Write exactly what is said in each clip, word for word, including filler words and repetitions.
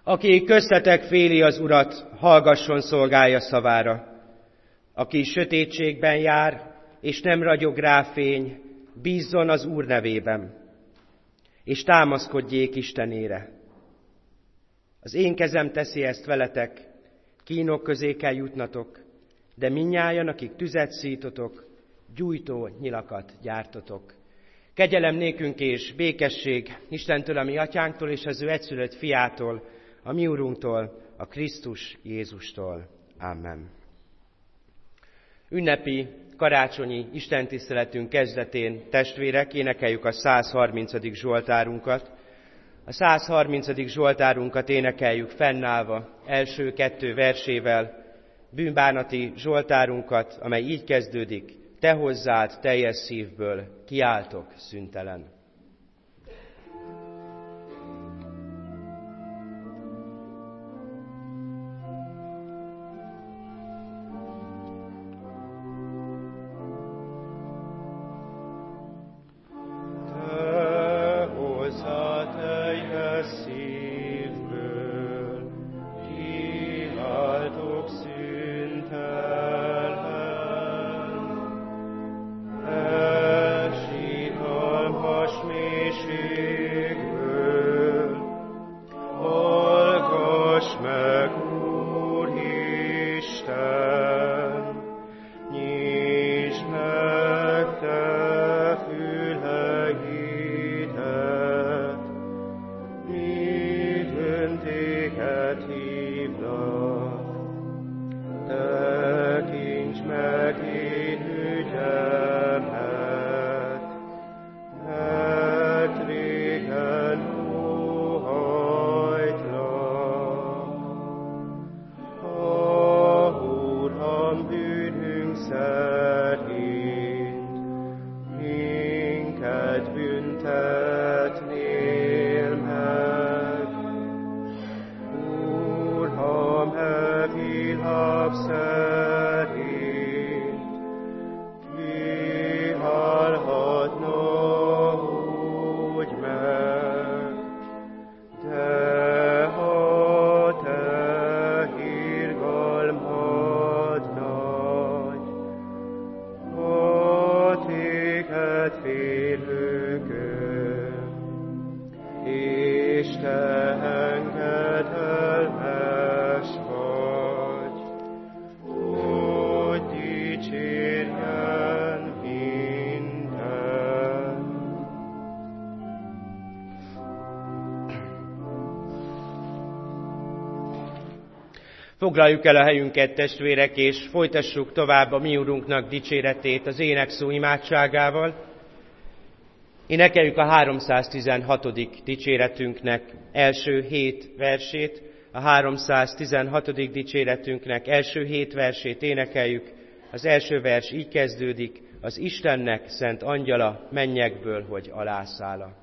Aki köztetek féli az Urat, hallgasson szolgája szavára. Aki sötétségben jár, és nem ragyog rá fény, bízzon az Úr nevében, és támaszkodjék Istenére. Az én kezem teszi ezt veletek, kínok közé kell jutnatok, de mindnyájan, akik tüzet szítotok, gyújtó nyilakat gyártotok. Kegyelem nékünk és békesség Istentől, a mi atyánktól, és az ő egyszülött fiától, a mi Urunktól, a Krisztus Jézustól. Amen. Ünnepi, karácsonyi istentiszteletünk kezdetén, testvérek, énekeljük a száz harmincadik zsoltárunkat. A száz harmincadik zsoltárunkat énekeljük fennállva, első kettő versével, bűnbánati zsoltárunkat, amely így kezdődik: te hozzád teljes szívből, kiáltok szüntelen. Foglaljuk el a helyünket, testvérek, és folytassuk tovább a mi Urunknak dicséretét az énekszó imádságával. Énekeljük a háromszáztizenhatodik dicséretünknek első hét versét, a háromszáztizenhatodik dicséretünknek első hét versét énekeljük. Az első vers így kezdődik: az Istennek szent angyala mennyekből, hogy alászáll.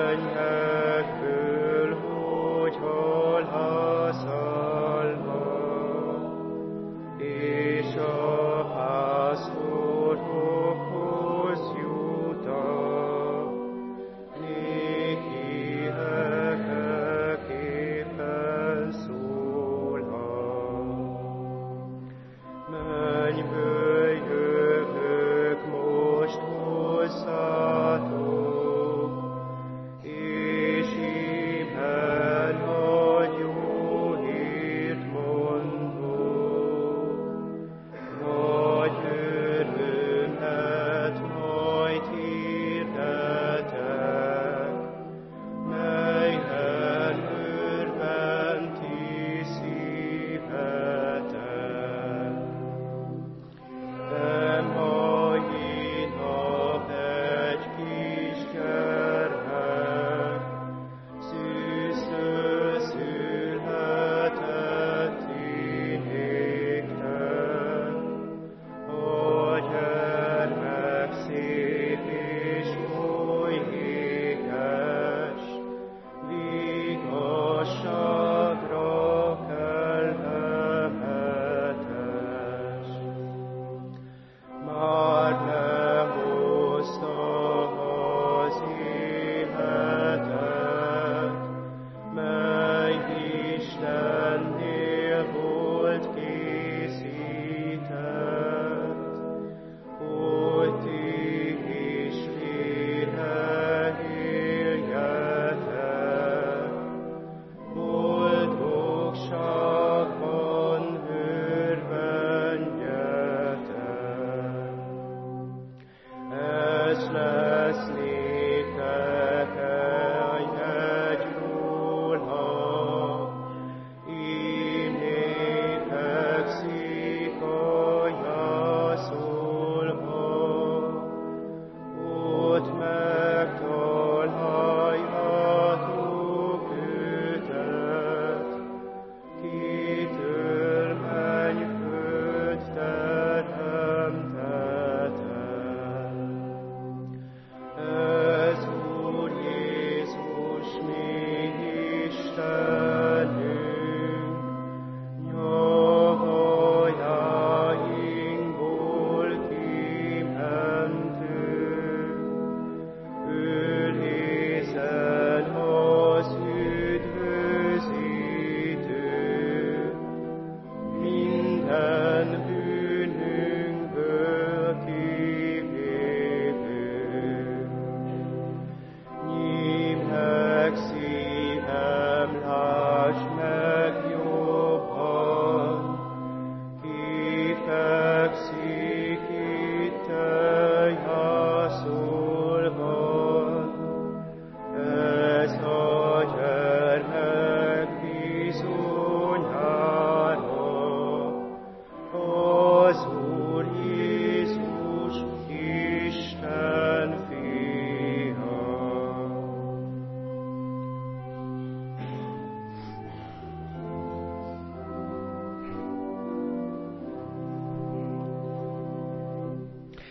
Mennyekből, hogy hol haszalva,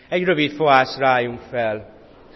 Egy rövid fohászra álljunk fel.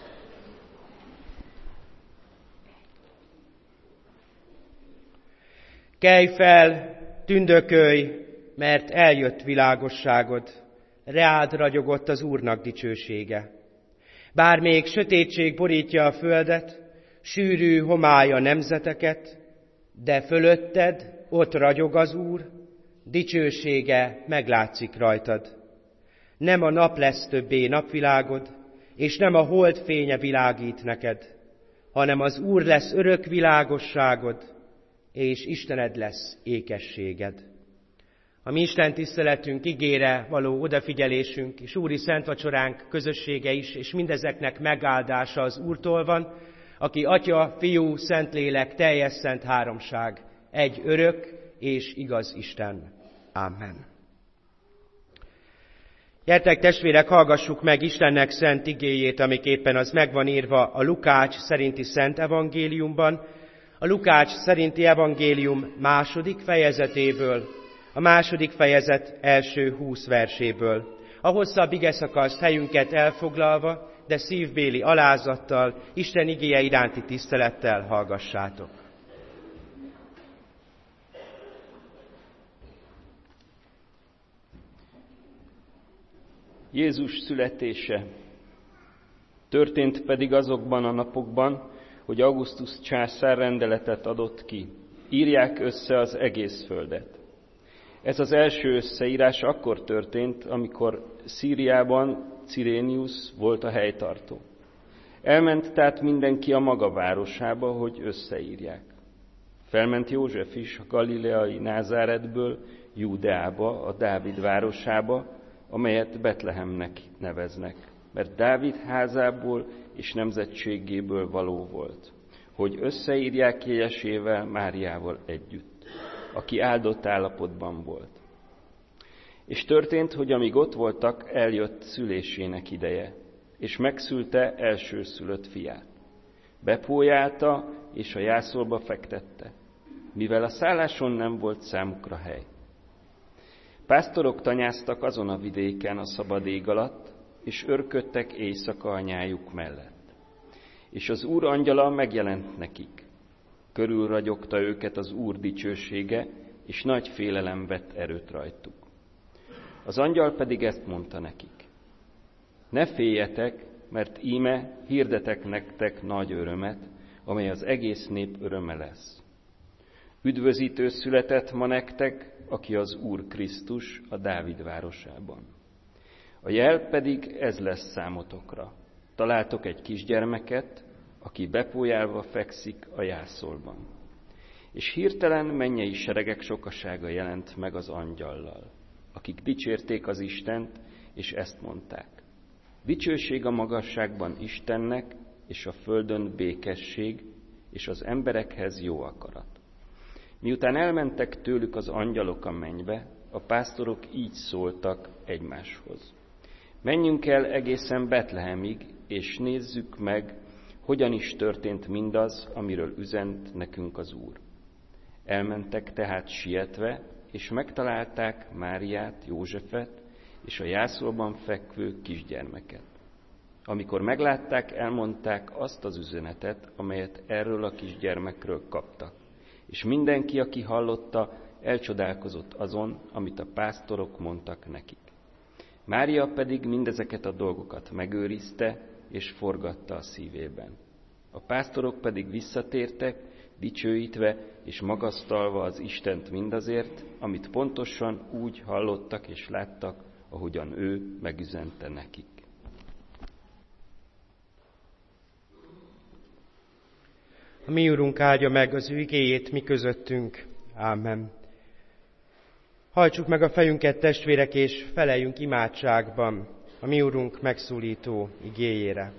Kelj fel, tündökölj, mert eljött világosságod, reád ragyogott az Úrnak dicsősége. Bár még sötétség borítja a földet, sűrű homály a nemzeteket, de fölötted ott ragyog az Úr, dicsősége meglátszik rajtad. Nem a nap lesz többé napvilágod, és nem a hold fénye világít neked, hanem az Úr lesz örök világosságod, és Istened lesz ékességed. A mi Isten tiszteletünk, igére való odafigyelésünk és úri szentvacsoránk közössége is, és mindezeknek megáldása az Úrtól van, aki Atya, Fiú, Szentlélek, teljes szent háromság, egy örök és igaz Isten. Amen. Gyertek, testvérek, hallgassuk meg Istennek szent igéjét, amiképpen az megvan írva a Lukács szerinti Szent Evangéliumban, a Lukács szerinti evangélium második fejezetéből, a második fejezet első húsz verséből. A hosszabb igeszakaszt helyünket elfoglalva, de szívbéli alázattal, Isten igéje iránti tisztelettel hallgassátok. Jézus születése. Történt pedig azokban a napokban, hogy Augustus császár rendeletet adott ki. Írják össze az egész földet. Ez az első összeírás akkor történt, amikor Szíriában Cirénius volt a helytartó. Elment tehát mindenki a maga városába, hogy összeírják. Felment József is a galileai Názáretből Júdeába, a Dávid városába, amelyet Betlehemnek neveznek, mert Dávid házából és nemzetségéből való volt, hogy összeírják jegyesével, Máriával együtt, aki áldott állapotban volt. És történt, hogy amíg ott voltak, eljött szülésének ideje, és megszülte elsőszülött fiát. Bepójálta, és a jászolba fektette, mivel a szálláson nem volt számukra hely. Pásztorok tanyáztak azon a vidéken a szabad ég alatt, és örködtek éjszaka anyájuk mellett. És az Úr angyala megjelent nekik. Körülragyogta őket az Úr dicsősége, és nagy félelem vett erőt rajtuk. Az angyal pedig ezt mondta nekik: ne féljetek, mert íme hirdetek nektek nagy örömet, amely az egész nép öröme lesz. Üdvözítő született ma nektek, aki az Úr Krisztus a Dávid városában. A jel pedig ez lesz számotokra. Találtok egy kisgyermeket, aki bepójálva fekszik a jászolban. És hirtelen mennyei seregek sokasága jelent meg az angyallal, akik dicsérték az Istent, és ezt mondták: dicsőség a magasságban Istennek, és a földön békesség, és az emberekhez jó akarat. Miután elmentek tőlük az angyalok a mennybe, a pásztorok így szóltak egymáshoz: menjünk el egészen Betlehemig, és nézzük meg, hogyan is történt mindaz, amiről üzent nekünk az Úr. Elmentek tehát sietve, és megtalálták Máriát, Józsefet és a jászolban fekvő kisgyermeket. Amikor meglátták, elmondták azt az üzenetet, amelyet erről a kisgyermekről kaptak. És mindenki, aki hallotta, elcsodálkozott azon, amit a pásztorok mondtak nekik. Mária pedig mindezeket a dolgokat megőrizte, és forgatta a szívében. A pásztorok pedig visszatértek, dicsőítve és magasztalva az Istent mindazért, amit pontosan úgy hallottak és láttak, ahogyan ő megüzente nekik. A mi Úrunk áldja meg az ő igéjét mi közöttünk. Ámen. Hajtsuk meg a fejünket, testvérek, és feleljünk imádságban a mi Úrunk megszólító igéjére.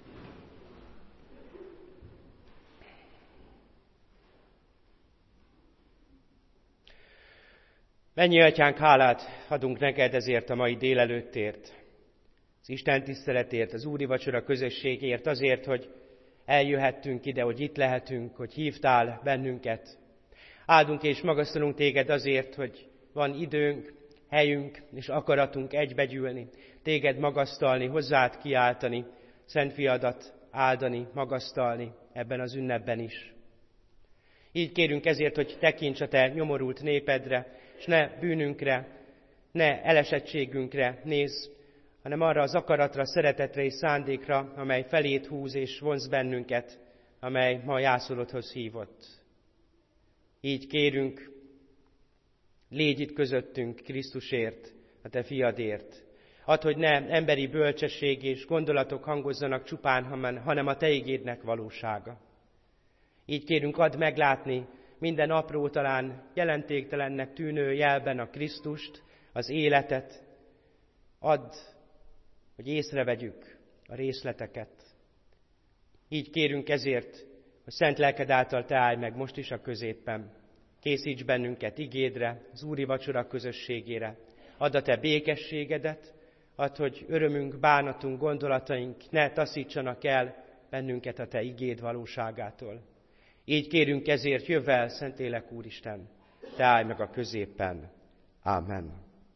Mennyi Atyánk, hálát adunk neked ezért a mai délelőttért, az Isten tiszteletért, az úri vacsora közösségért, azért, hogy eljöhettünk ide, hogy itt lehetünk, hogy hívtál bennünket. Áldunk és magasztalunk téged azért, hogy van időnk, helyünk és akaratunk egybegyűlni, téged magasztalni, hozzád kiáltani, Szent Fiadat áldani, magasztalni ebben az ünnepben is. Így kérünk ezért, hogy tekints a te nyomorult népedre, és ne bűnünkre, ne elesettségünkre nézz, hanem arra az akaratra, szeretetre és szándékra, amely felét húz és vonz bennünket, amely ma a jászolodhoz hívott. Így kérünk, légy itt közöttünk Krisztusért, a te fiadért. Add, hogy ne emberi bölcsesség és gondolatok hangozzanak csupán, hanem a te igédnek valósága. Így kérünk, add meglátni minden apró, talán jelentéktelennek tűnő jelben a Krisztust, az életet. Add, hogy észrevegyük a részleteket. Így kérünk ezért, hogy szent lelked által te állj meg most is a középen. Készíts bennünket igédre, az úri vacsora közösségére. Add a te békességedet, add, hogy örömünk, bánatunk, gondolataink ne taszítsanak el bennünket a te igéd valóságától. Így kérünk ezért, jöjj el, Szentlélek Úristen, te állj meg a középen. Ámen.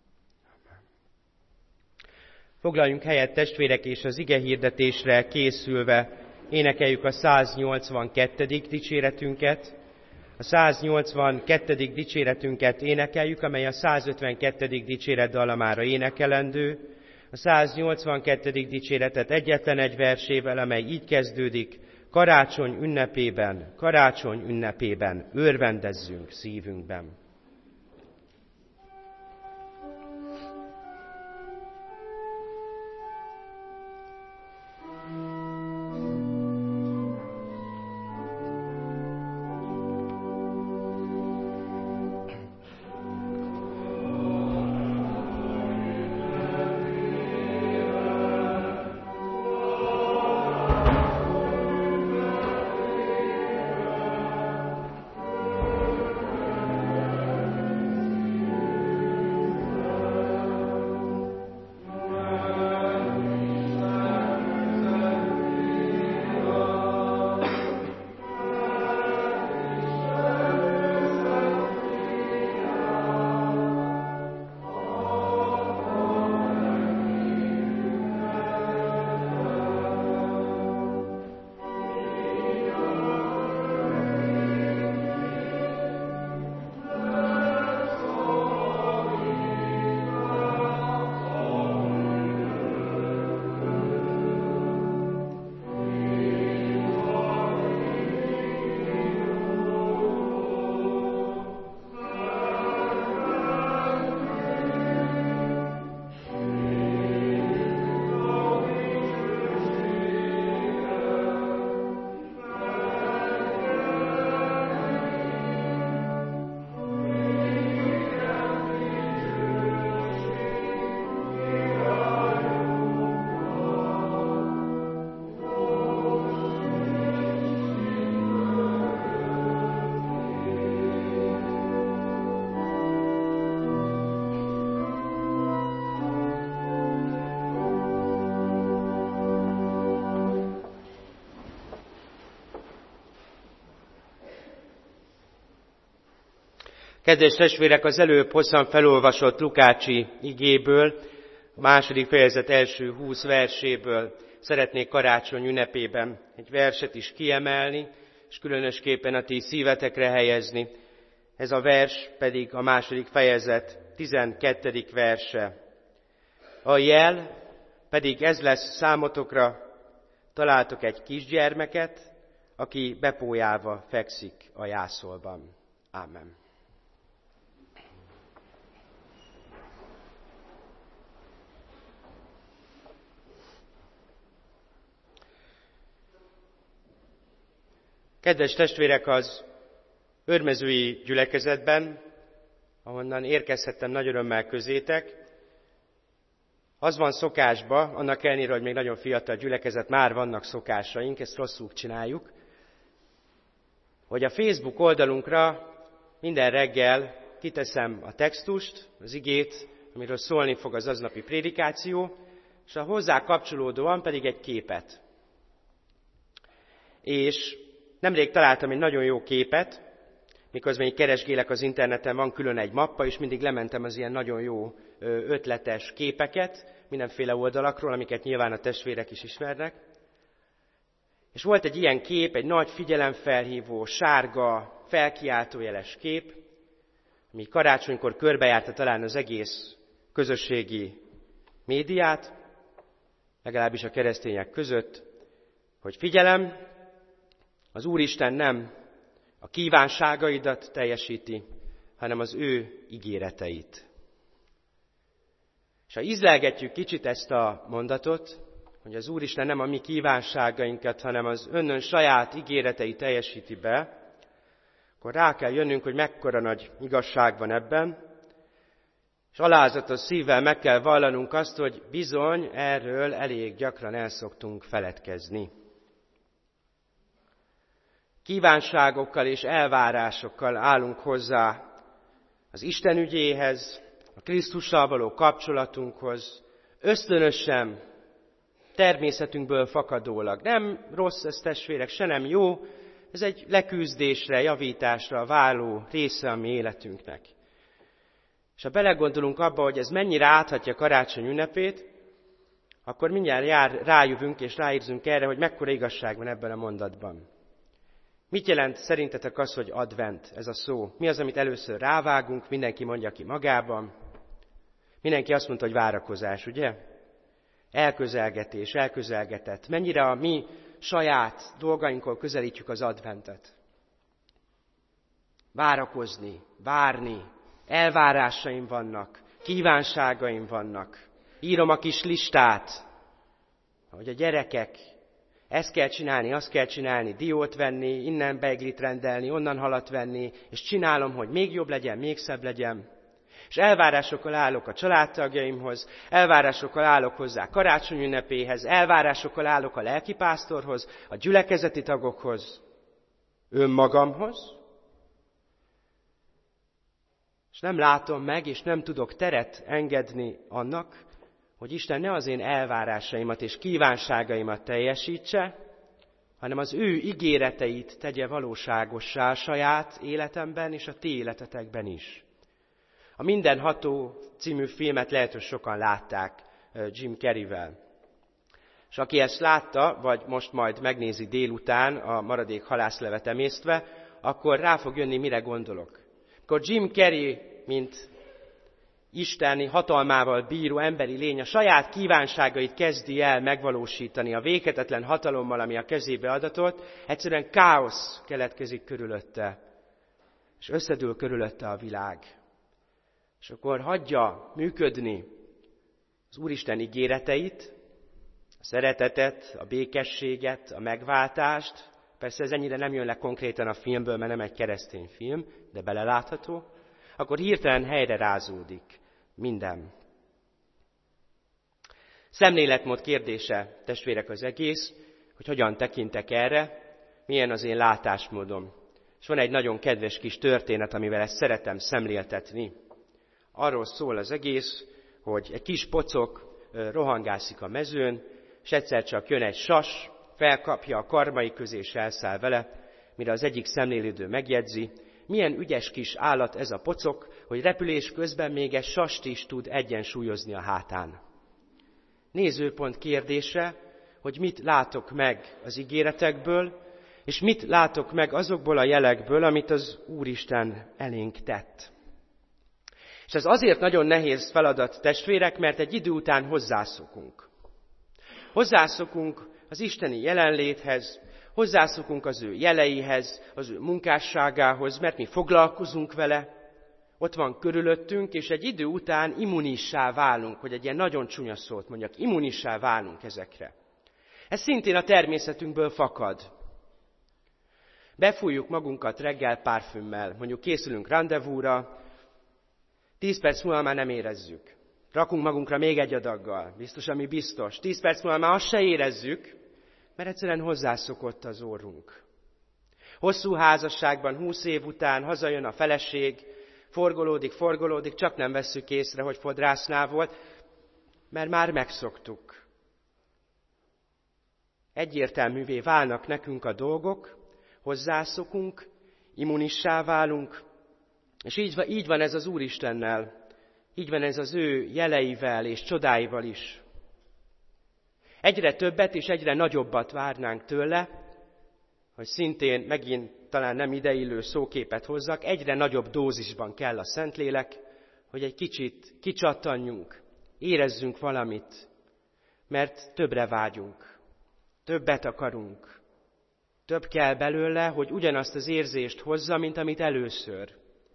Foglaljunk helyet, testvérek, és az ige hirdetésre készülve énekeljük a száznyolcvankettedik dicséretünket. A száznyolcvankettedik dicséretünket énekeljük, amely a százötvenkettedik dicséret dallamára énekelendő. A száznyolcvankettedik dicséretet egyetlen egy versével, amely így kezdődik: karácsony ünnepében, karácsony ünnepében örvendezzünk szívünkben. Kedves testvérek, az előbb hosszan felolvasott Lukácsi igéből, a második fejezet első húsz verséből szeretnék karácsony ünnepében egy verset is kiemelni, és különösképpen a ti szívetekre helyezni. Ez a vers pedig a második fejezet tizenkettedik verse. A jel pedig ez lesz számotokra, találtok egy kisgyermeket, aki bepójálva fekszik a jászolban. Ámen. Kedves testvérek, az örmezői gyülekezetben, ahonnan érkezhettem nagy örömmel közétek, az van szokásba, annak ellenére, hogy még nagyon fiatal gyülekezet, már vannak szokásaink, ezt rosszul csináljuk, hogy a Facebook oldalunkra minden reggel kiteszem a textust, az igét, amiről szólni fog az aznapi prédikáció, és a hozzá kapcsolódóan pedig egy képet. És nemrég találtam egy nagyon jó képet, miközben így keresgélek az interneten, van külön egy mappa, és mindig lementem az ilyen nagyon jó ötletes képeket, mindenféle oldalakról, amiket nyilván a testvérek is ismernek. És volt egy ilyen kép, egy nagy figyelemfelhívó, sárga, felkiáltójeles kép, ami karácsonykor körbejárta talán az egész közösségi médiát, legalábbis a keresztények között, hogy figyelem, az Úristen nem a kívánságaidat teljesíti, hanem az ő ígéreteit. És ha ízlelgetjük kicsit ezt a mondatot, hogy az Úristen nem a mi kívánságainkat, hanem az önnön saját ígéretei teljesíti be, akkor rá kell jönnünk, hogy mekkora nagy igazság van ebben, és alázatos szívvel meg kell vallanunk azt, hogy bizony erről elég gyakran el szoktunk feledkezni. Kívánságokkal és elvárásokkal állunk hozzá az Isten ügyéhez, a Krisztussal való kapcsolatunkhoz, ösztönösen, természetünkből fakadólag. Nem rossz ez, testvérek, se nem jó, ez egy leküzdésre, javításra váló része a mi életünknek. És ha belegondolunk abba, hogy ez mennyire áthatja karácsony ünnepét, akkor mindjárt jár, rájövünk és ráérzünk erre, hogy mekkora igazság van ebben a mondatban. Mit jelent szerintetek az, hogy advent, ez a szó? Mi az, amit először rávágunk, mindenki mondja ki magában? Mindenki azt mondta, hogy várakozás, ugye? Elközelgetés, elközelgetett. Mennyire a mi saját dolgainkon közelítjük az adventet. Várakozni, várni, elvárásaim vannak, kívánságaim vannak. Írom a kis listát, ahogy a gyerekek. Ezt kell csinálni, azt kell csinálni, diót venni, innen beiglit rendelni, onnan halat venni, és csinálom, hogy még jobb legyen, még szebb legyen. És elvárásokkal állok a családtagjaimhoz, elvárásokkal állok hozzá karácsony ünnepéhez, elvárásokkal állok a lelkipásztorhoz, a gyülekezeti tagokhoz, önmagamhoz. És nem látom meg, és nem tudok teret engedni annak, hogy Isten ne az én elvárásaimat és kívánságaimat teljesítse, hanem az ő ígéreteit tegye valóságossá a saját életemben és a ti életetekben is. A Mindenható című filmet lehet, hogy sokan látták Jim Carreyvel. És aki ezt látta, vagy most majd megnézi délután a maradék halászlevet emésztve, akkor rá fog jönni, mire gondolok. Akkor Jim Carrey, mint isteni hatalmával bíró emberi lény, a saját kívánságait kezdi el megvalósítani a véghetetlen hatalommal, ami a kezébe adatott, egyszerűen káosz keletkezik körülötte, és összedől körülötte a világ. És akkor hagyja működni az Úristen ígéreteit, a szeretetet, a békességet, a megváltást. Persze ez ennyire nem jön le konkrétan a filmből, mert nem egy keresztény film, de belelátható. Akkor hirtelen helyre rázódik minden. Szemléletmód kérdése, testvérek, az egész, hogy hogyan tekintek erre, milyen az én látásmódom. És van egy nagyon kedves kis történet, amivel ezt szeretem szemléltetni. Arról szól az egész, hogy egy kis pocok rohangászik a mezőn, és egyszer csak jön egy sas, felkapja a karmai közé, és elszáll vele, mire az egyik szemlélődő megjegyzi, milyen ügyes kis állat ez a pocok, hogy repülés közben még egy sast is tud egyensúlyozni a hátán. Nézőpont kérdése, hogy mit látok meg az ígéretekből, és mit látok meg azokból a jelekből, amit az Úristen elénk tett. És ez azért nagyon nehéz feladat, testvérek, mert egy idő után hozzászokunk. Hozzászokunk az isteni jelenléthez, hozzászokunk az ő jeleihez, az ő munkásságához, mert mi foglalkozunk vele, ott van körülöttünk, és egy idő után immunissá válunk, hogy egy ilyen nagyon csúnya szót mondjak, immunissá válunk ezekre. Ez szintén a természetünkből fakad. Befújjuk magunkat reggel párfümmel, mondjuk készülünk randevúra, tíz perc múlva már nem érezzük. Rakunk magunkra még egy adaggal, biztos, ami biztos. Tíz perc múlva már azt se érezzük, mert egyszerűen hozzászokott az orrunk. Hosszú házasságban, húsz év után hazajön a feleség, forgolódik, forgolódik, csak nem vesszük észre, hogy fodrásznál volt, mert már megszoktuk. Egyértelművé válnak nekünk a dolgok, hozzászokunk, immunissá válunk, és így, így van ez az Úristennel, így van ez az ő jeleivel és csodáival is. Egyre többet és egyre nagyobbat várnánk tőle, hogy szintén megint talán nem ideillő szóképet hozzak, egyre nagyobb dózisban kell a Szentlélek, hogy egy kicsit kicsattanjunk, érezzünk valamit, mert többre vágyunk, többet akarunk, több kell belőle, hogy ugyanazt az érzést hozza, mint amit először.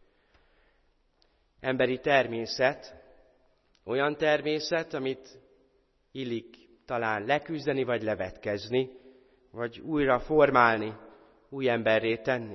Emberi természet, olyan természet, amit illik talán leküzdeni, vagy levetkezni, vagy újra formálni, új emberré tenni.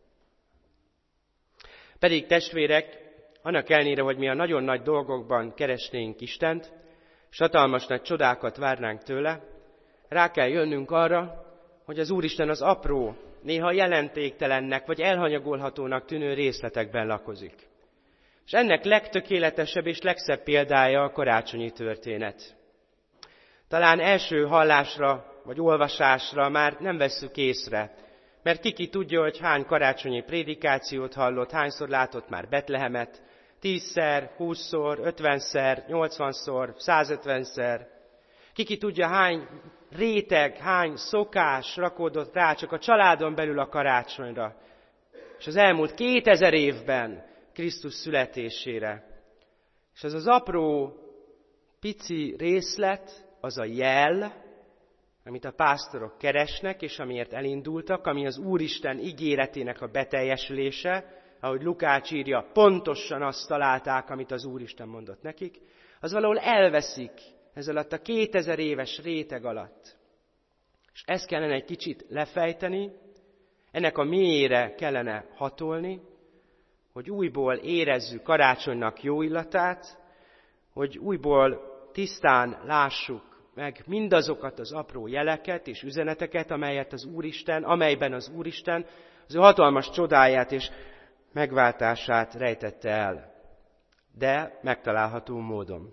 Pedig testvérek, annak ellenére, hogy mi a nagyon nagy dolgokban keresnénk Istent, és hatalmas nagy csodákat várnánk tőle, rá kell jönnünk arra, hogy az Úristen az apró, néha jelentéktelennek vagy elhanyagolhatónak tűnő részletekben lakozik. És ennek legtökéletesebb és legszebb példája a karácsonyi történet. Talán első hallásra vagy olvasásra már nem vesszük észre, mert ki-ki tudja, hogy hány karácsonyi prédikációt hallott, hányszor látott már Betlehemet, tízszer, húszszor, ötvenszer, nyolcvanszor, százötvenszer. Ki-ki tudja, hány réteg, hány szokás rakódott rá csak a családon belül a karácsonyra. És az elmúlt kétezer évben Krisztus születésére. És ez az apró, pici részlet, az a jel, amit a pásztorok keresnek, és amiért elindultak, ami az Úristen ígéretének a beteljesülése, ahogy Lukács írja, pontosan azt találták, amit az Úristen mondott nekik, az valahol elveszik ez alatt a kétezer éves réteg alatt. És ezt kellene egy kicsit lefejteni, ennek a mélyére kellene hatolni, hogy újból érezzük karácsonynak jó illatát, hogy újból tisztán lássuk meg mindazokat az apró jeleket és üzeneteket, amelyet az Úristen, amelyben az Úristen az ő hatalmas csodáját és megváltását rejtette el, de megtalálható módon.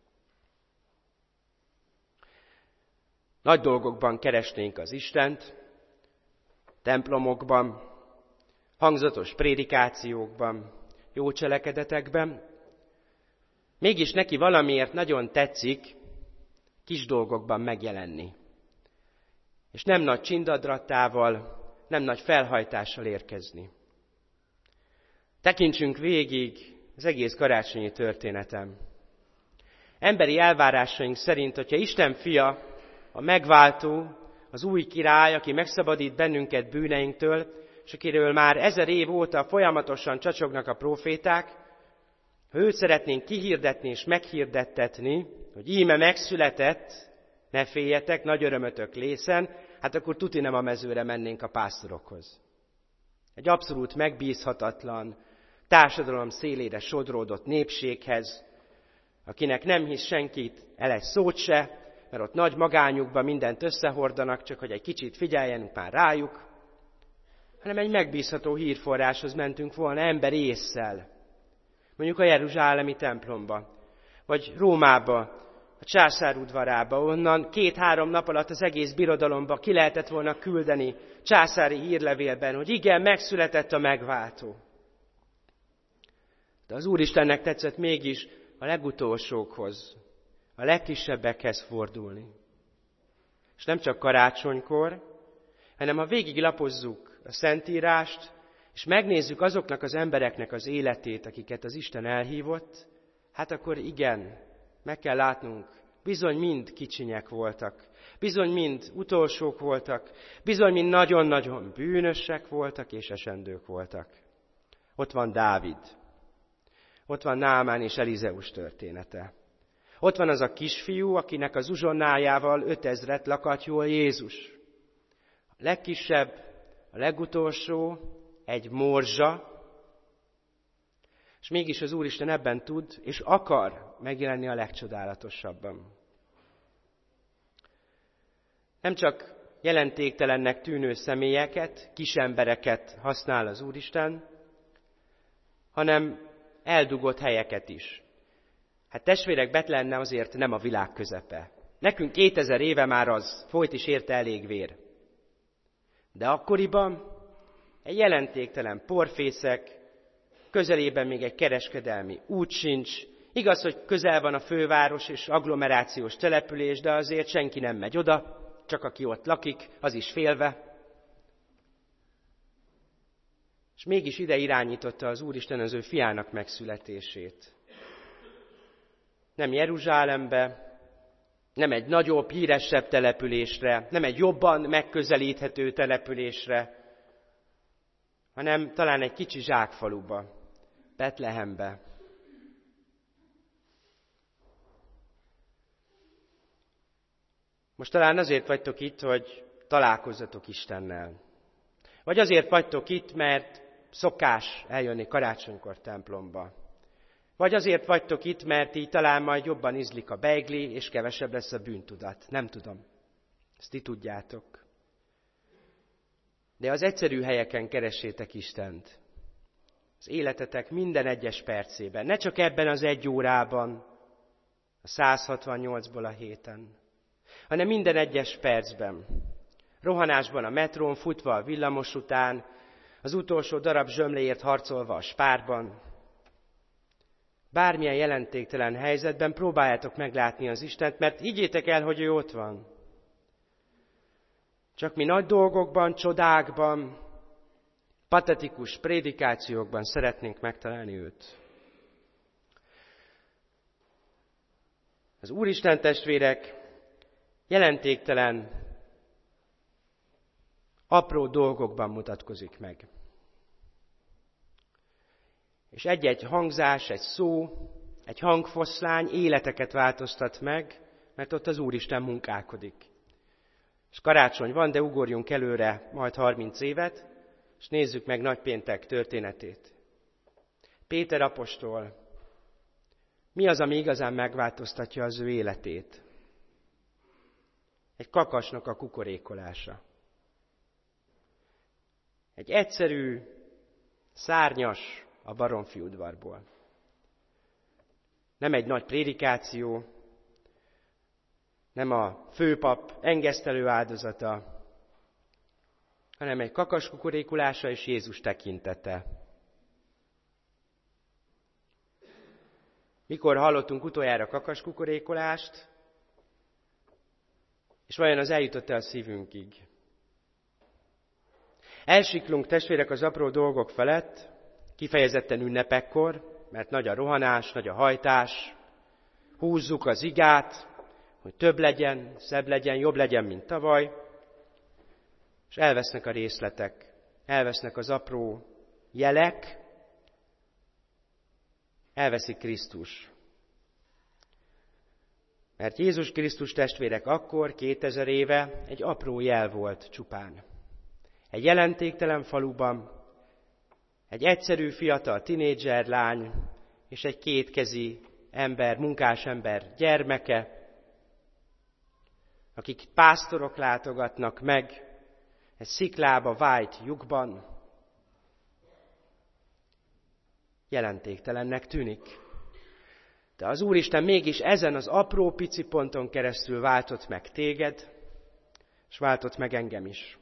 Nagy dolgokban keresnénk az Istent, templomokban, hangzatos prédikációkban, jó cselekedetekben. Mégis neki valamiért nagyon tetszik kis dolgokban megjelenni. És nem nagy csindadratával, nem nagy felhajtással érkezni. Tekintsünk végig az egész karácsonyi történetem. Emberi elvárásaink szerint, hogyha Isten fia, a megváltó, az új király, aki megszabadít bennünket bűneinktől, és akiről már ezer év óta folyamatosan csacsognak a próféták, ha őt szeretnénk kihirdetni és meghirdettetni, hogy íme megszületett, ne féljetek, nagy örömötök lészen, hát akkor tuti nem a mezőre mennénk a pásztorokhoz. Egy abszolút megbízhatatlan, társadalom szélére sodródott népséghez, akinek nem hisz senkit el egy szót se, mert ott nagy magányukban mindent összehordanak, csak hogy egy kicsit figyeljenünk már rájuk, hanem egy megbízható hírforráshoz mentünk volna ember ésszel, mondjuk a jeruzsálemi templomba, vagy Rómába, a császár udvarába, onnan két-három nap alatt az egész birodalomba ki lehetett volna küldeni császári hírlevélben, hogy igen, megszületett a megváltó. De az Úristennek tetszett mégis a legutolsókhoz, a legkisebbekhez fordulni. És nem csak karácsonykor, hanem ha végiglapozzuk a Szentírást, és megnézzük azoknak az embereknek az életét, akiket az Isten elhívott, hát akkor igen, meg kell látnunk, bizony mind kicsinyek voltak, bizony mind utolsók voltak, bizony mind nagyon-nagyon bűnösek voltak és esendők voltak. Ott van Dávid, ott van Námán és Elizeus története. Ott van az a kisfiú, akinek az uzsonnájával ötezret lakat jól Jézus. A legkisebb, a legutolsó, egy morzsa, és mégis az Úristen ebben tud és akar megjelenni a legcsodálatosabban. Nem csak jelentéktelennek tűnő személyeket, kisembereket használ az Úristen, hanem eldugott helyeket is. Hát testvérek, Betlehem azért nem a világ közepe. Nekünk kétezer éve már az, folyt is érte elég vér. De akkoriban egy jelentéktelen porfészek, közelében még egy kereskedelmi út sincs. Igaz, hogy közel van a főváros és agglomerációs település, de azért senki nem megy oda, csak aki ott lakik, az is félve. És mégis ide irányította az Úristen az ő fiának megszületését. Nem Jeruzsálembe, nem egy nagyobb, híresebb településre, nem egy jobban megközelíthető településre, hanem talán egy kicsi zsákfaluba, Betlehembe. Most talán azért vagytok itt, hogy találkozzatok Istennel. Vagy azért vagytok itt, mert szokás eljönni karácsonykor templomba. Vagy azért vagytok itt, mert így talán majd jobban ízlik a beigli, és kevesebb lesz a bűntudat. Nem tudom. Ezt ti tudjátok. De az egyszerű helyeken keressétek Istent. Az életetek minden egyes percében. Ne csak ebben az egy órában, a száz hatvannyolcból a héten, hanem minden egyes percben. Rohanásban a metrón, futva a villamos után, az utolsó darab zsömléért harcolva a spárban. Bármilyen jelentéktelen helyzetben próbáljátok meglátni az Istent, mert higgyétek el, hogy ő ott van. Csak mi nagy dolgokban, csodákban, patetikus prédikációkban szeretnénk megtalálni őt. Az Úristen, testvérek, jelentéktelen, apró dolgokban mutatkozik meg. És egy-egy hangzás, egy szó, egy hangfoszlány életeket változtat meg, mert ott az Úristen munkálkodik. És karácsony van, de ugorjunk előre majd harminc évet, és nézzük meg nagypéntek történetét. Péter apostol, mi az, ami igazán megváltoztatja az ő életét? Egy kakasnak a kukorékolása. Egy egyszerű, szárnyas a baromfi udvarból. Nem egy nagy prédikáció, nem a főpap engesztelő áldozata, hanem egy kakas kukorékulása és Jézus tekintete. Mikor hallottunk utoljára kakas kukorékolást, és vajon az eljutott-e a szívünkig? Elsiklunk, testvérek, az apró dolgok felett, kifejezetten ünnepekkor, mert nagy a rohanás, nagy a hajtás, húzzuk az igát, hogy több legyen, szebb legyen, jobb legyen, mint tavaly, és elvesznek a részletek, elvesznek az apró jelek, elveszik Krisztus. Mert Jézus Krisztus, testvérek, akkor, kétezer éve egy apró jel volt csupán. Egy jelentéktelen faluban, egy egyszerű fiatal tinédzser lány és egy kétkezi ember, munkás ember gyermeke, akik pásztorok látogatnak meg egy sziklába vájt lyukban, jelentéktelennek tűnik. De az Úristen mégis ezen az apró pici ponton keresztül váltott meg téged, és váltott meg engem is.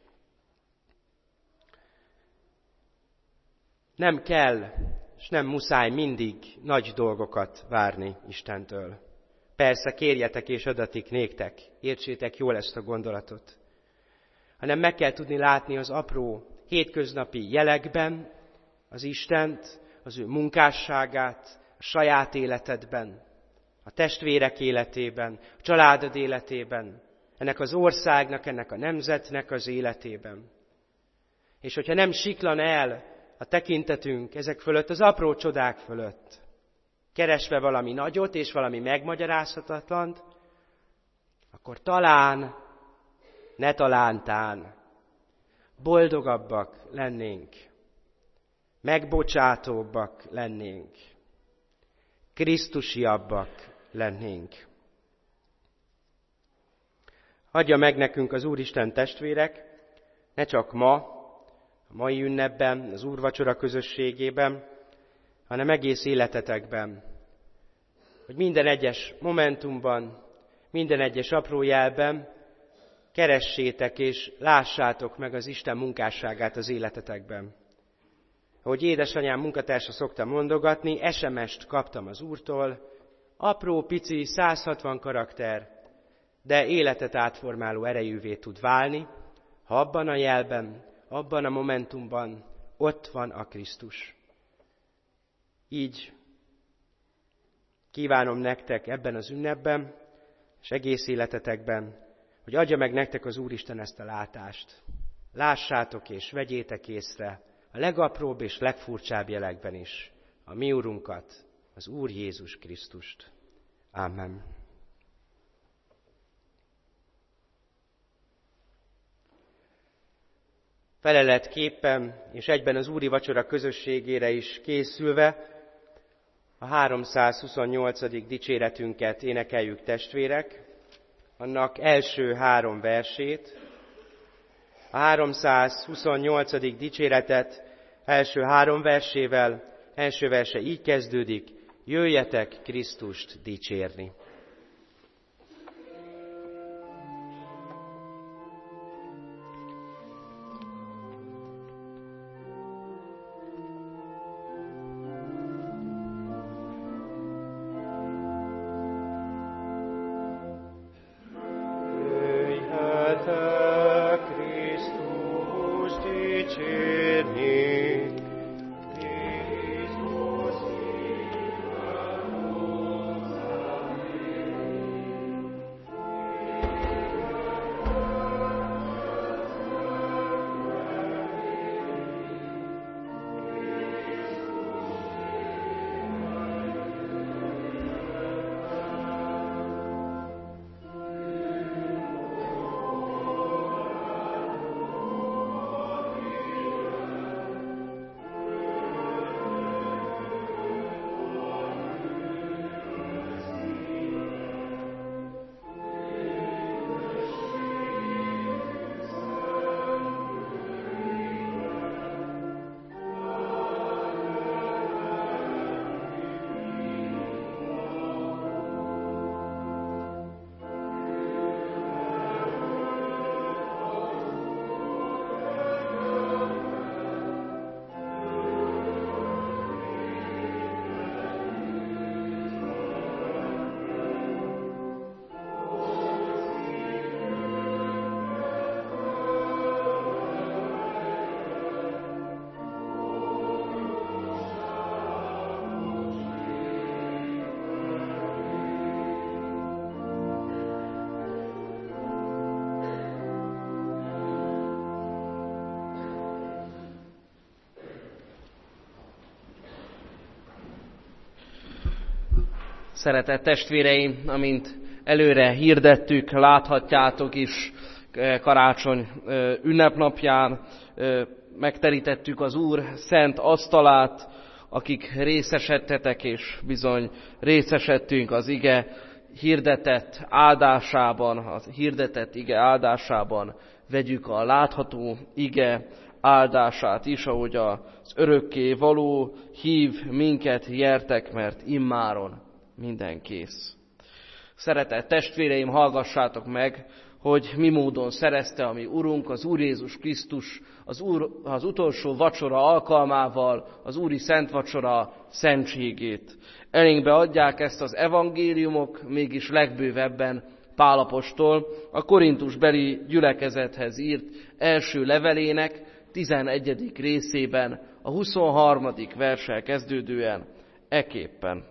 Nem kell, és nem muszáj mindig nagy dolgokat várni Istentől. Persze, kérjetek és adatik néktek, értsétek jól ezt a gondolatot. Hanem meg kell tudni látni az apró, hétköznapi jelekben az Istent, az ő munkásságát, a saját életedben, a testvérek életében, a családod életében, ennek az országnak, ennek a nemzetnek az életében. És hogyha nem siklan el a tekintetünk ezek fölött, az apró csodák fölött, keresve valami nagyot és valami megmagyarázhatatlant, akkor talán, ne talántán, boldogabbak lennénk, megbocsátóbbak lennénk, krisztusiabbak lennénk. Adja meg nekünk az Úristen, testvérek, ne csak ma, a mai ünnepben, az úrvacsora közösségében, hanem egész életetekben, hogy minden egyes momentumban, minden egyes apró jelben keressétek és lássátok meg az Isten munkásságát az életetekben. Ahogy édesanyám munkatársa szokta mondogatni, es em est kaptam az Úrtól, apró, pici, száz hatvan karakter, de életet átformáló erejűvé tud válni, ha abban a jelben, abban a momentumban ott van a Krisztus. Így kívánom nektek ebben az ünnepben, és egész életetekben, hogy adja meg nektek az Úristen ezt a látást. Lássátok és vegyétek észre a legapróbb és legfurcsább jelekben is a mi Urunkat, az Úr Jézus Krisztust. Amen. Feleletképpen és egyben az úri vacsora közösségére is készülve a háromszázhuszonnyolcadik dicséretünket énekeljük, testvérek, annak első három versét. A háromszázhuszonnyolcadik dicséretet első három versével, első verse így kezdődik: jöjjetek Krisztust dicsérni. Szeretett testvéreim, amint előre hirdettük, láthatjátok is, karácsony ünnepnapján megterítettük az Úr szent asztalát, akik részesedtetek, és bizony részesedtünk az ige hirdetett áldásában, az hirdetett ige áldásában, vegyük a látható ige áldását is, ahogy az örökké való hív minket, jertek, mert immáron minden kész. Szeretett testvéreim, hallgassátok meg, hogy mi módon szerezte a mi Urunk, az Úr Jézus Krisztus az, Úr, az utolsó vacsora alkalmával, az Úri Szent Vacsora szentségét. Elénkbe adják ezt az evangéliumok, mégis legbővebben Pál apostol a korintusbeli gyülekezethez írt első levelének tizenegyedik részében, a huszonharmadik verssel kezdődően eképpen.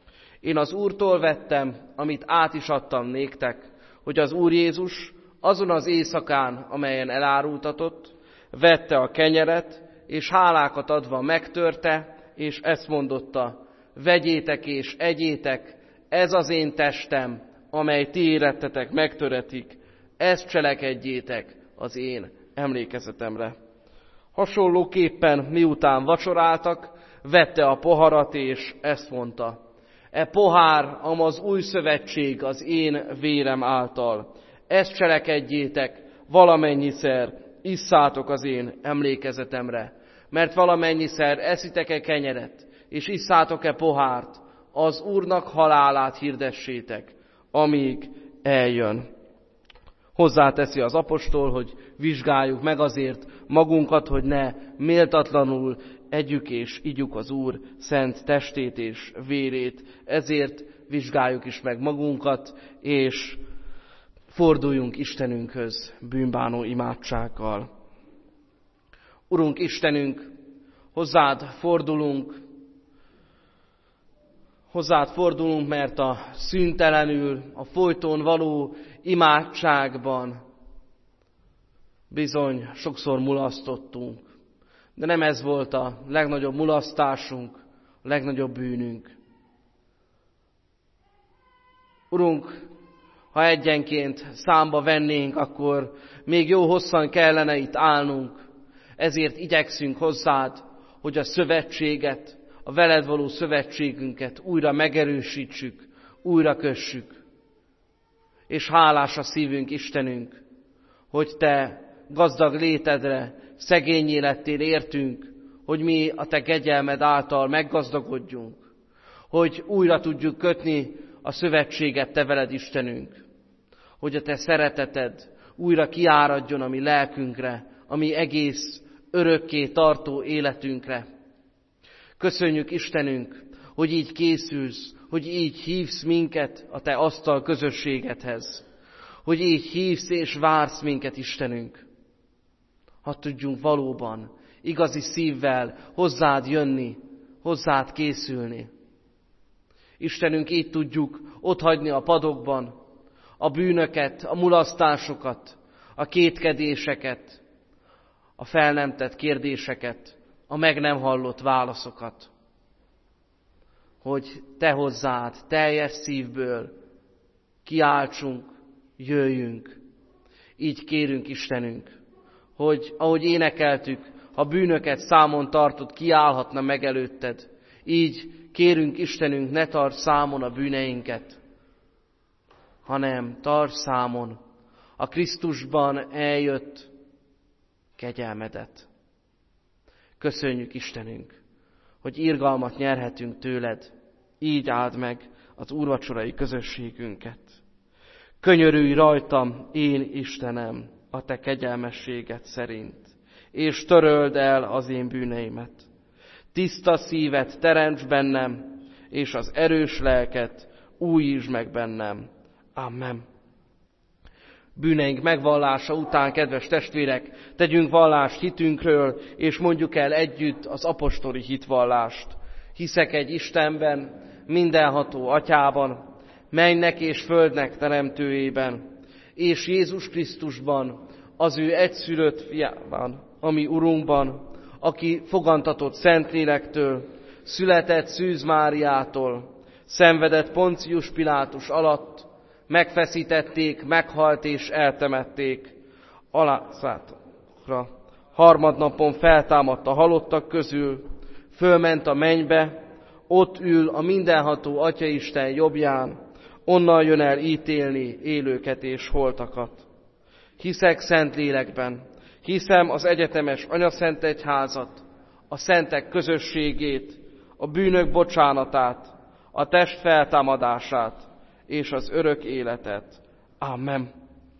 Én az Úrtól vettem, amit át is adtam néktek, hogy az Úr Jézus azon az éjszakán, amelyen elárultatott, vette a kenyeret, és hálákat adva megtörte, és ezt mondotta: vegyétek és egyétek, ez az én testem, amely ti érettetek megtöretik, ezt cselekedjétek az én emlékezetemre. Hasonlóképpen miután vacsoráltak, vette a poharat, és ezt mondta: e pohár, am az új szövetség az én vérem által. Ezt cselekedjétek, valamennyiszer isszátok az én emlékezetemre. Mert valamennyiszer eszitek-e kenyeret, és isszátok-e pohárt, az Úrnak halálát hirdessétek, amíg eljön. Hozzáteszi az apostol, hogy vizsgáljuk meg azért magunkat, hogy ne méltatlanul együk és igyuk az Úr szent testét és vérét. Ezért vizsgáljuk is meg magunkat, és forduljunk Istenünkhöz bűnbánó imádsággal. Urunk Istenünk, hozzád fordulunk, hozzád fordulunk, mert a szüntelenül, a folyton való imádságban bizony sokszor mulasztottunk. De nem ez volt a legnagyobb mulasztásunk, a legnagyobb bűnünk. Urunk, ha egyenként számba vennénk, akkor még jó hosszan kellene itt állnunk. Ezért igyekszünk hozzád, hogy a szövetséget, a veled való szövetségünket újra megerősítsük, újra kössük. És hálás a szívünk, Istenünk, hogy te gazdag létedre szegényé lettél értünk, hogy mi a te kegyelmed által meggazdagodjunk, hogy újra tudjuk kötni a szövetséget te veled, Istenünk, hogy a te szereteted újra kiáradjon a mi lelkünkre, a mi egész örökké tartó életünkre. Köszönjük, Istenünk, hogy így készülsz, hogy így hívsz minket a te asztal közösségedhez, hogy így hívsz és vársz minket, Istenünk. Ha tudjunk valóban, igazi szívvel hozzád jönni, hozzád készülni. Istenünk, így tudjuk otthagyni a padokban a bűnöket, a mulasztásokat, a kétkedéseket, a fel nem tett kérdéseket, a meg nem hallott válaszokat. Hogy te hozzád teljes szívből kiáltsunk, jöjjünk. Így kérünk, Istenünk, hogy ahogy énekeltük, ha bűnöket számon tartod, kiállhatna meg előtted. Így kérünk, Istenünk, ne tarts számon a bűneinket, hanem tarts számon a Krisztusban eljött kegyelmedet. Köszönjük, Istenünk, hogy irgalmat nyerhetünk tőled, így áld meg az úrvacsorai közösségünket. Könyörülj rajtam, én Istenem, a te kegyelmességed szerint, és töröld el az én bűneimet. Tiszta szívet teremts bennem, és az erős lelket újítsd meg bennem. Amen. Bűneink megvallása után, kedves testvérek, tegyünk vallást hitünkről, és mondjuk el együtt az apostoli hitvallást. Hiszek egy Istenben, mindenható Atyában, mennek és földnek teremtőjében, és Jézus Krisztusban, az ő egyszülött fiában, ami Urunkban, aki fogantatott Szentlélektől, született Szűz Máriától, szenvedett Poncius Pilátus alatt, megfeszítették, meghalt és eltemették, alázatokra. Harmadnapon feltámadt a halottak közül, fölment a mennybe, ott ül a mindenható Atyaisten jobbján, onnan jön el ítélni élőket és holtakat. Hiszek Szentlélekben, hiszem az egyetemes Anyaszent Egyházat, a szentek közösségét, a bűnök bocsánatát, a test feltámadását és az örök életet. Amen.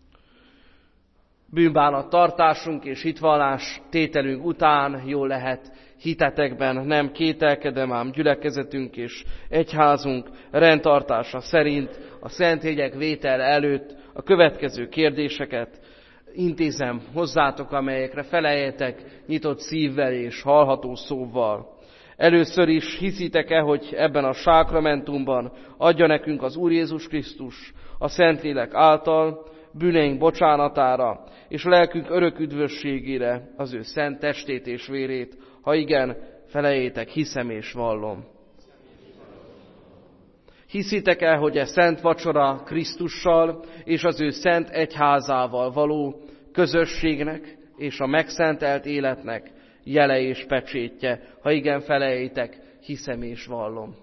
Bűnbánat tartásunk és hitvallás tételünk után jól lehet hitetekben nem kételkedem, ám gyülekezetünk és egyházunk rendtartása szerint a szentjegyek vétel előtt a következő kérdéseket intézem hozzátok, amelyekre feleljetek nyitott szívvel és hallható szóval. Először is hiszitek-e, hogy ebben a sákramentumban adja nekünk az Úr Jézus Krisztus a Szentlélek által bűneink bocsánatára és lelkünk örök üdvösségére az ő szent testét és vérét? Ha igen, felejétek, hiszem és vallom. Hiszitek el, hogy e szent vacsora Krisztussal és az ő szent egyházával való közösségnek és a megszentelt életnek jele és pecsétje? Ha igen, felejétek, hiszem és vallom.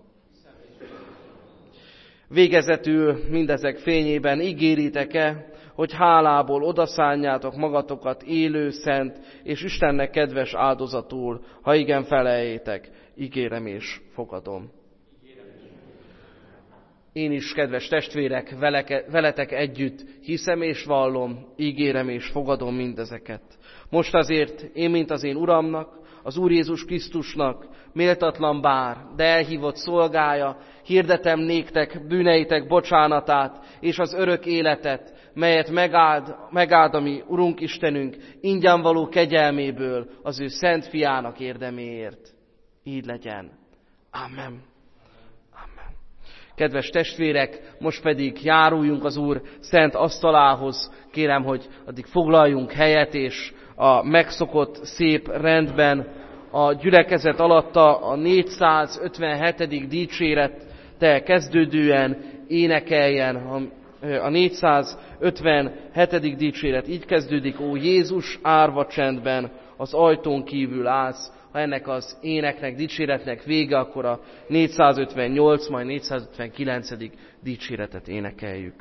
Végezetül mindezek fényében ígéritek-e, hogy hálából odaszánjátok magatokat élő, szent és Istennek kedves áldozatul? Ha igen, felejétek, ígérem és fogadom. Én is, kedves testvérek, veleke, veletek együtt hiszem és vallom, ígérem és fogadom mindezeket. Most azért én, mint az én Uramnak, az Úr Jézus Krisztusnak, méltatlan bár, de elhívott szolgája, hirdetem néktek bűneitek bocsánatát és az örök életet, melyet megáld, megáld a mi Urunk Istenünk ingyen való kegyelméből az ő szent fiának érdeméért. Így legyen. Amen. Amen. Kedves testvérek, most pedig járuljunk az Úr szent asztalához. Kérem, hogy addig foglaljunk helyet, és a megszokott szép rendben a gyülekezet alatta a négyszázötvenhetedik dicsérettel kezdődően énekeljen. A négyszázötvenhetedik dicséret így kezdődik: Ó Jézus, árva csendben, az ajtón kívül állsz. Ha ennek az éneknek, dicséretnek vége, akkor a négyszázötvennyolc, majd négyszázötvenkilencedik dicséretet énekeljük.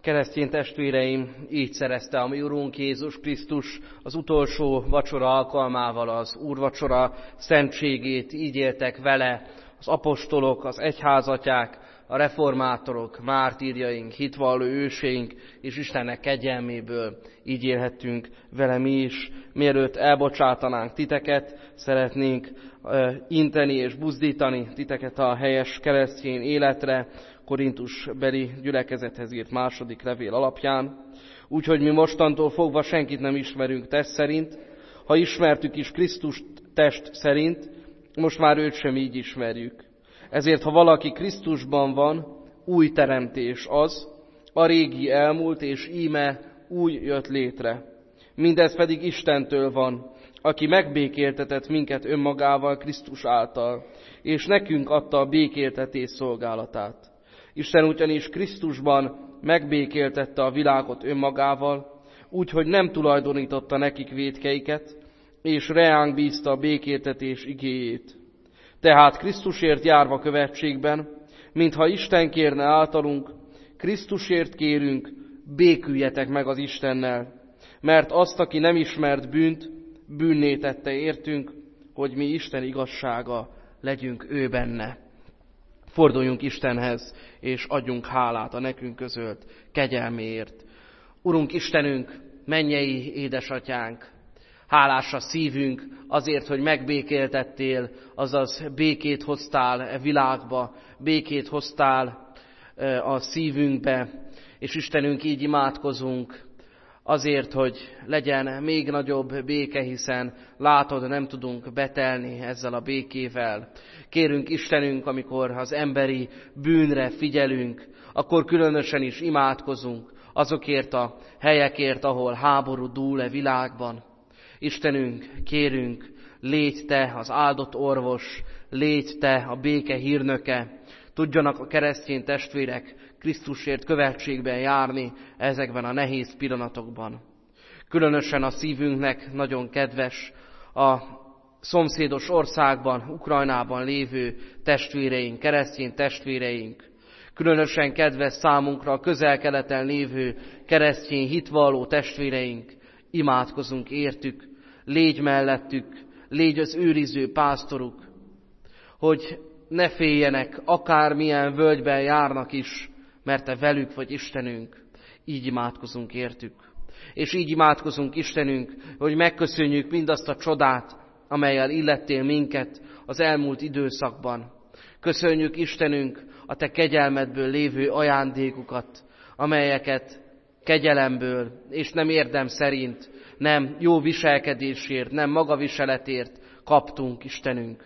Keresztény testvéreim, így szerezte a mi Urunk Jézus Krisztus az utolsó vacsora alkalmával az úrvacsora szentségét, így éltek vele az apostolok, az egyházatják, a reformátorok, mártírjaink, hitvalló őseink, és Istennek kegyelméből így élhettünk vele mi is. Mielőtt elbocsátanánk titeket, szeretnénk uh, inteni és buzdítani titeket a helyes keresztény életre, Korintus beli gyülekezethez írt második levél alapján. Úgyhogy mi mostantól fogva senkit nem ismerünk test szerint, ha ismertük is Krisztust test szerint, most már őt sem így ismerjük. Ezért, ha valaki Krisztusban van, új teremtés az, a régi elmúlt, és íme új jött létre. Mindez pedig Istentől van, aki megbékéltetett minket önmagával Krisztus által, és nekünk adta a békéltetés szolgálatát. Isten ugyanis Krisztusban megbékéltette a világot önmagával, úgyhogy nem tulajdonította nekik vétkeiket, és reánk bízta a békéltetés igéjét. Tehát Krisztusért járva követségben, mintha Isten kérne általunk, Krisztusért kérünk, béküljetek meg az Istennel, mert azt, aki nem ismert bűnt, bűnné tette értünk, hogy mi Isten igazsága legyünk ő benne. Forduljunk Istenhez, és adjunk hálát a nekünk közölt kegyelméért. Urunk Istenünk, mennyei édesatyánk, hálás a szívünk azért, hogy megbékéltettél, azaz békét hoztál e világba, békét hoztál a szívünkbe, és Istenünk, így imádkozunk azért, hogy legyen még nagyobb béke, hiszen látod, nem tudunk betelni ezzel a békével. Kérünk Istenünk, amikor az emberi bűnre figyelünk, akkor különösen is imádkozunk azokért a helyekért, ahol háború dúl e világban. Istenünk, kérünk, légy te az áldott orvos, légy te a béke hírnöke, tudjanak a keresztény testvérek Krisztusért követségben járni ezekben a nehéz pillanatokban. Különösen a szívünknek nagyon kedves a szomszédos országban, Ukrajnában lévő testvéreink, keresztény testvéreink. Különösen kedves számunkra a közel-keleten lévő keresztény hitvalló testvéreink. Imádkozunk értük, légy mellettük, légy az őriző pásztoruk, hogy ne féljenek, akármilyen völgyben járnak is, mert te velük vagy Istenünk. Így imádkozunk értük. És így imádkozunk Istenünk, hogy megköszönjük mindazt a csodát, amellyel illettél minket az elmúlt időszakban. Köszönjük Istenünk a te kegyelmedből lévő ajándékukat, amelyeket kegyelemből és nem érdem szerint, nem jó viselkedésért, nem magaviseletért kaptunk, Istenünk.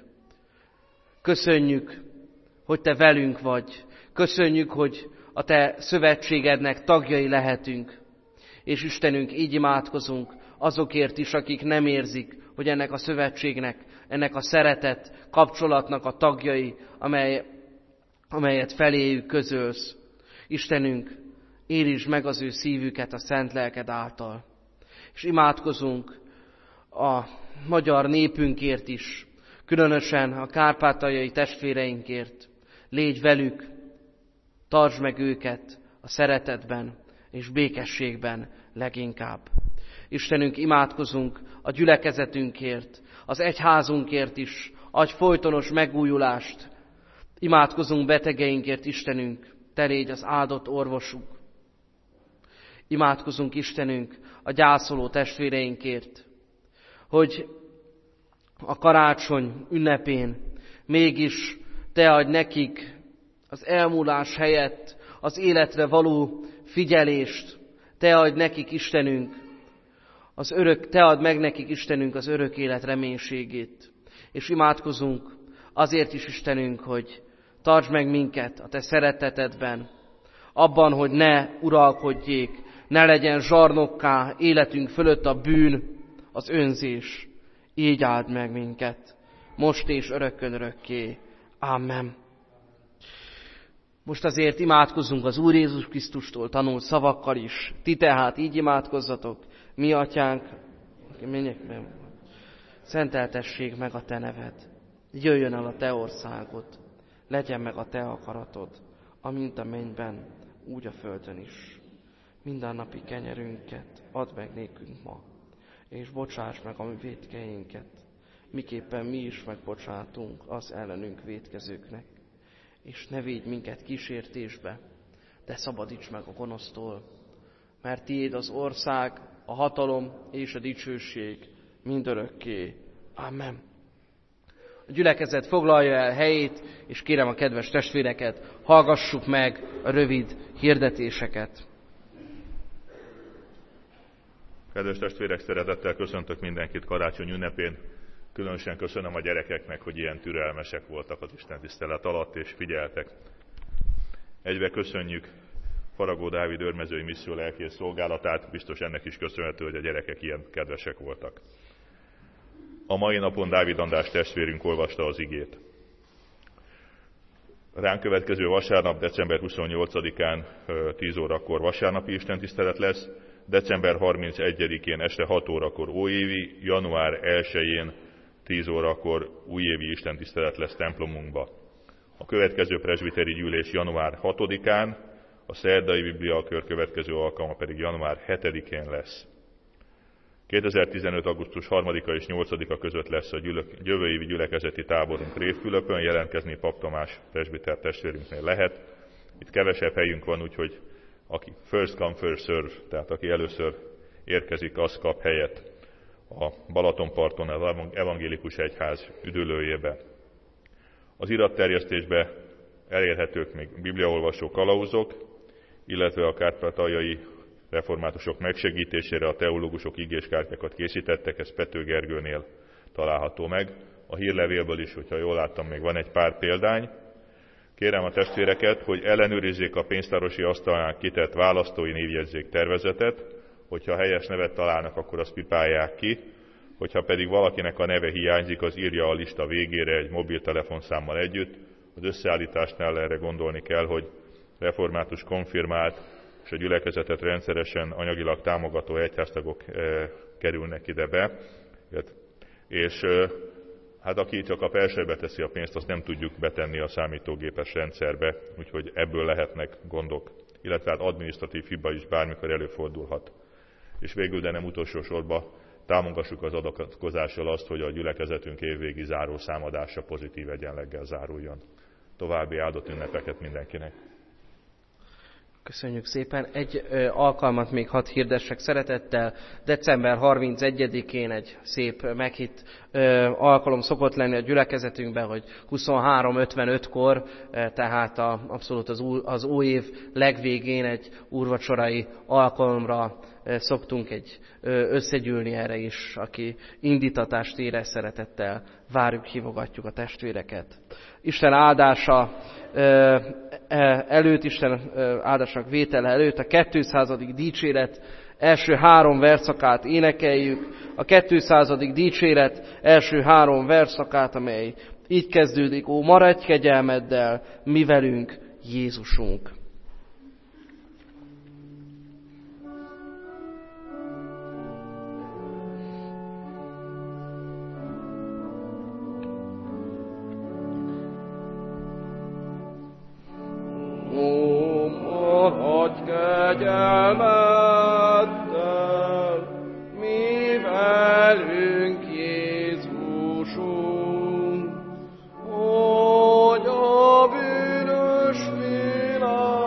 Köszönjük, hogy te velünk vagy. Köszönjük, hogy a te szövetségednek tagjai lehetünk. És Istenünk, így imádkozunk azokért is, akik nem érzik, hogy ennek a szövetségnek, ennek a szeretet kapcsolatnak a tagjai, amely, amelyet feléjük közölsz. Istenünk, érintsd meg az ő szívüket a szent lelked által. És imádkozunk a magyar népünkért is, különösen a kárpátaljai testvéreinkért. Légy velük, tartsd meg őket a szeretetben és békességben leginkább. Istenünk, imádkozunk a gyülekezetünkért, az egyházunkért is, adj folytonos megújulást. Imádkozunk betegeinkért, Istenünk, te légy az áldott orvosuk. Imádkozunk Istenünk a gyászoló testvéreinkért, hogy a karácsony ünnepén mégis te adj nekik az elmúlás helyett az életre való figyelést, te adj nekik Istenünk, az örök, te add meg nekik Istenünk az örök élet reménységét. És imádkozunk azért is Istenünk, hogy tartsd meg minket a te szeretetedben, abban, hogy ne uralkodjék, ne legyen zsarnokká életünk fölött a bűn, az önzés. Így áld meg minket, most és örökkön örökké. Amen. Most azért imádkozzunk az Úr Jézus Krisztustól tanult szavakkal is. Ti tehát így imádkozzatok, mi atyánk, menjek meg, szenteltessék meg a te neved, jöjjön el a te országod, legyen meg a te akaratod, amint a mennyben, úgy a földön is. mindennapi kenyerünket add meg nékünk ma, és bocsáss meg a mi vétkeinket, miképpen mi is megbocsátunk az ellenünk vétkezőknek. És ne védj minket kísértésbe, de szabadíts meg a gonosztól, mert tiéd az ország, a hatalom és a dicsőség mindörökké. Amen. A gyülekezet foglalja el helyét, és kérem a kedves testvéreket, hallgassuk meg a rövid hirdetéseket. Kedves testvérek, szeretettel köszöntök mindenkit karácsony ünnepén. Különösen köszönöm a gyerekeknek, hogy ilyen türelmesek voltak az istentisztelet alatt, és figyeltek. Egybe köszönjük Faragó Dávid őrmezői misszió lelkész szolgálatát, biztos ennek is köszönhető, hogy a gyerekek ilyen kedvesek voltak. A mai napon Dávid András testvérünk olvasta az igét. Ránk következő vasárnap, december huszonnyolcadikán tíz órakor vasárnapi istentisztelet lesz, december harmincegyedikén este hat órakor óévi, január elsején tíz órakor újévi istentisztelet lesz templomunkba. A következő presbiteri gyűlés január hatodikán, a szerdai bibliakör következő alkalma pedig január hetedikén lesz. kétezer-tizenöt. augusztus harmadika és nyolcadika között lesz a gyülök, jövő évi gyülekezeti táborunk Révfülöpön, jelentkezni Pap Tamás presbiter testvérünknél lehet. Itt kevesebb helyünk van, úgyhogy aki first come, first serve, tehát aki először érkezik, az kap helyet a Balatonparton az evangélikus egyház üdülőjébe. Az iratterjesztésbe elérhetők még bibliaolvasó kalauzok, illetve a kárpátaljai reformátusok megsegítésére a teológusok igéskártyákat készítettek, ez Pető Gergőnél található meg. A hírlevélből is, hogyha jól láttam, még van egy pár példány. Kérem a testvéreket, hogy ellenőrizzék a pénztárosi asztalnál kitett választói névjegyzék tervezetet, hogyha helyes nevet találnak, akkor azt pipálják ki, hogyha pedig valakinek a neve hiányzik, az írja a lista végére egy mobiltelefonszámmal együtt. Az összeállításnál erre gondolni kell, hogy református konfirmált és a gyülekezetet rendszeresen anyagilag támogató egyháztagok e, kerülnek ide be, és e, hát aki csak a persejbe teszi a pénzt, azt nem tudjuk betenni a számítógépes rendszerbe, úgyhogy ebből lehetnek gondok, illetve hát adminisztratív hiba is bármikor előfordulhat. És végül, de nem utolsó sorban, támogassuk az adakozással azt, hogy a gyülekezetünk évvégi záró számadása pozitív egyenleggel záruljon. További áldott ünnepeket mindenkinek! Köszönjük szépen. Egy ö, alkalmat még hadd hirdessek szeretettel. december harmincegyedikén egy szép meghitt ö, alkalom szokott lenni a gyülekezetünkben, hogy huszonhárom ötvenötkor, ö, tehát a, abszolút az, új, az új év legvégén egy úrvacsorai alkalomra ö, szoktunk egy ö, összegyűlni erre is, aki indítatást érez, szeretettel várjuk, hívogatjuk a testvéreket. Isten áldása előtt, Isten áldásnak vétele előtt a kétszázadik dicséret első három verszakát énekeljük. A kétszázadik dicséret első három verszakát, amely így kezdődik: Ó, maradj kegyelmeddel, mi velünk, Jézusunk. Kegyelmeddel, mi velünk, Jézusunk, hogy a bűnös világ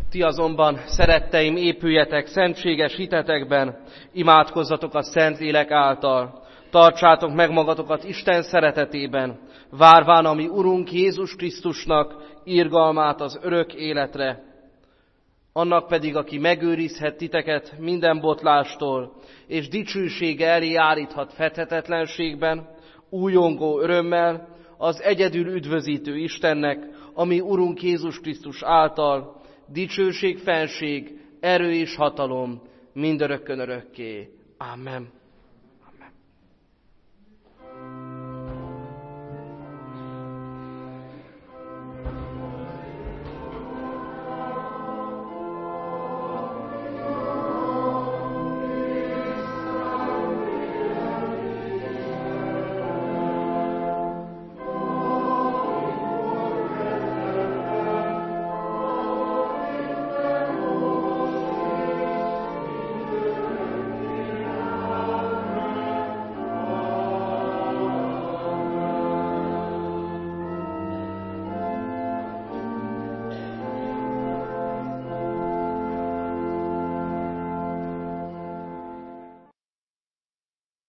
Ti azonban, szeretteim, épüljetek szentséges hitetekben, imádkozzatok a Szentlélek által, tartsátok meg magatokat Isten szeretetében, várván a mi Urunk Jézus Krisztusnak irgalmát az örök életre. Annak pedig, aki megőrizhet titeket minden botlástól, és dicsősége elé állíthat fethetetlenségben, újongó örömmel, az egyedül üdvözítő Istennek, ami Urunk Jézus Krisztus által, dicsőség, fenség, erő és hatalom mindörökkön örökké. Amen.